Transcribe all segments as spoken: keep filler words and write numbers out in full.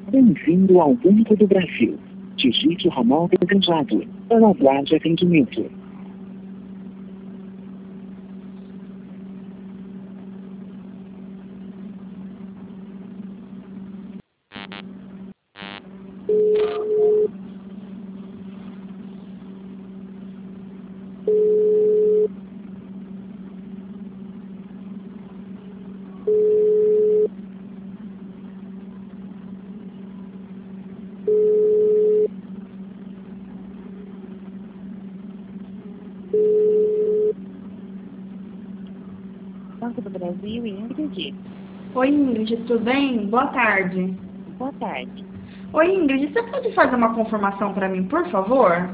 Bem-vindo ao Banco do Brasil. Digite o ramal desejado ou aguarde atendimento. Banco do Brasil, Ingrid. Oi, Ingrid, tudo bem? Boa tarde. Boa tarde. Oi, Ingrid, você pode fazer uma confirmação para mim, por favor?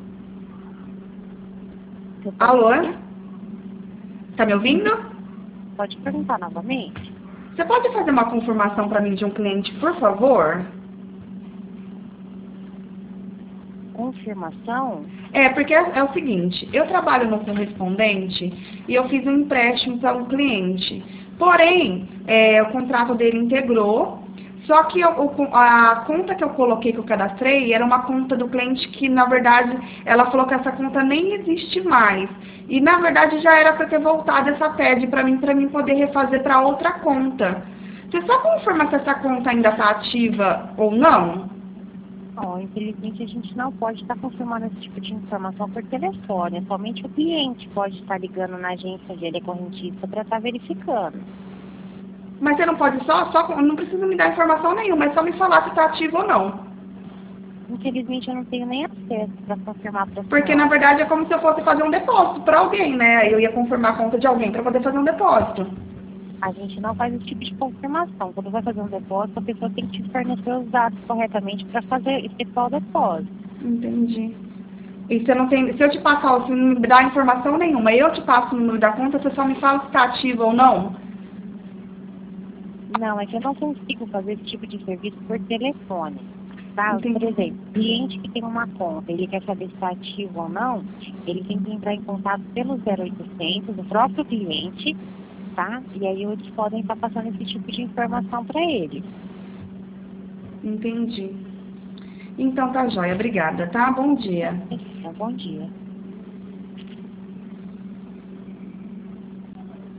Alô? Tá me ouvindo? Pode perguntar novamente? Você pode fazer uma confirmação para mim de um cliente, por favor? Confirmação? É, porque é, é o seguinte, eu trabalho no correspondente e eu fiz um empréstimo para um cliente. Porém, é, o contrato dele integrou, só que eu, o- a conta que eu coloquei, que eu cadastrei, era uma conta do cliente que, na verdade, ela falou que essa conta nem existe mais. E, na verdade, já era para ter voltado essa P E D para mim, para mim poder refazer para outra conta. Você só confirma se essa conta ainda está ativa ou não? Não, infelizmente a gente não pode estar confirmando esse tipo de informação por telefone. Somente o cliente pode estar ligando na agência onde ele é correntista para estar verificando. Mas você não pode só, só, não precisa me dar informação nenhuma, é só me falar se está ativo ou não. Infelizmente eu não tenho nem acesso para confirmar para a Porque, senhora. na verdade, é como se eu fosse fazer um depósito para alguém, né? Aí eu ia confirmar a conta de alguém para poder fazer um depósito. A gente não faz esse tipo de confirmação. Quando vai fazer um depósito, a pessoa tem que te fornecer os dados corretamente para fazer efetuar o depósito. Entendi. E você não tem, se eu te passar, se não me dá informação nenhuma, eu te passo o número da conta, você só me fala se está ativo ou não? Não, é que eu não consigo fazer esse tipo de serviço por telefone. Tá? Entendi. Por exemplo, cliente que tem uma conta, ele quer saber se está ativo ou não, ele tem que entrar em contato pelo zero oitocentos, o próprio cliente, tá? E aí eles podem estar passando esse tipo de informação para ele. Entendi. Então tá jóia, obrigada, tá? Bom dia. Então, bom dia.